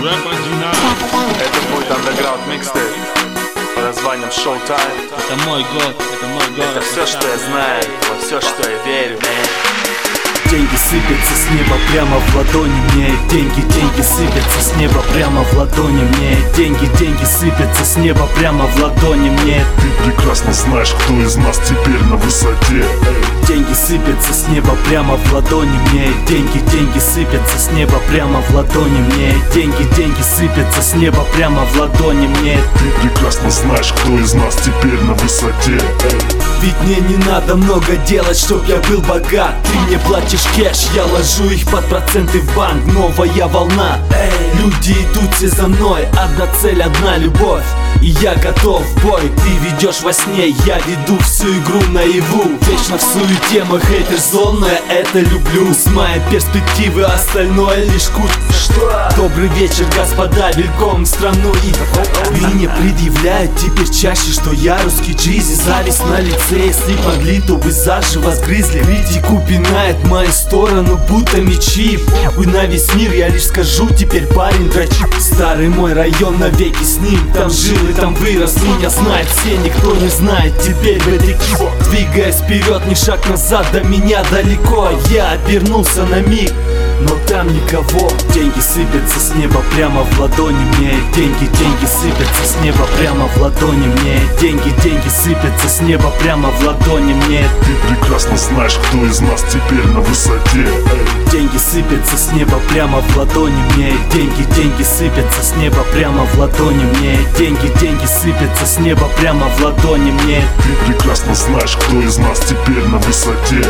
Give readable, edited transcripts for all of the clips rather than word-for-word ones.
Это будет Underground Mixtape под названием Showtime. Это мой год, это мой город. Это все, что я знаю, во все, что я верю. Деньги сыпятся с неба прямо в ладони мне. Деньги сыпятся с неба прямо в ладони мне. Деньги сыпятся с неба прямо в ладони мне. Ты прекрасно знаешь, кто из нас теперь на высоте. Деньги сыпятся с неба прямо в ладони мне. Деньги сыпятся с неба прямо в ладони мне. Деньги сыпятся с неба прямо в ладони мне. Ты прекрасно знаешь, кто из нас теперь на высоте. Ведь мне не надо много делать, чтоб я был богат. Ты мне платишь кэш, я ложу их под проценты в банк. Новая волна, люди идут все за мной. Одна цель, одна любовь, и я готов в бой. Ты ведешь во сне, я веду всю игру наяву. Вечно в суете, мой хейтер зол, но я это люблю. С моей перспективы остальное лишь кут. Добрый вечер, господа, велком в страну. И мне предъявляют теперь чаще, что я русский джизи. Зависть на лице, если могли, то бы заживо сгрызли. Критику пинает в мою сторону, будто мечи. Похуй на весь мир, я лишь скажу, теперь парень дрочит. Старый мой район навеки с ним. Там жил и там вырос, меня знает все, никто не знает теперь в этой киво. Двигаясь вперед, ни шаг назад, до меня далеко. Я обернулся на миг, но там никого. Деньги сыпятся с неба прямо в ладони мне. Деньги сыпятся с неба прямо в ладони мне. Деньги сыпятся с неба прямо в ладони мне. Ты прекрасно знаешь, кто из нас теперь на высоте. Деньги сыпятся с неба прямо в ладони мне. Деньги сыпятся с неба прямо в ладони мне. Деньги сыпятся с неба прямо в ладони мне. Ты прекрасно знаешь, кто из нас теперь на высоте.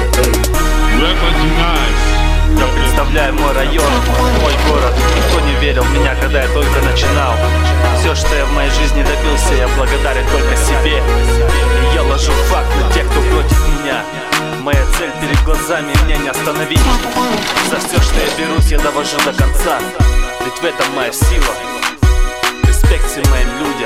Я представляю мой район, мой город. Никто не верил в меня, когда я только начинал. Все, что я в моей жизни добился, я благодарен только себе. И я ложу факт на тех, кто против меня. Моя цель перед глазами, меня не остановить. За все, что я берусь, я довожу до конца. Ведь в этом моя сила. Респект всем моим людям.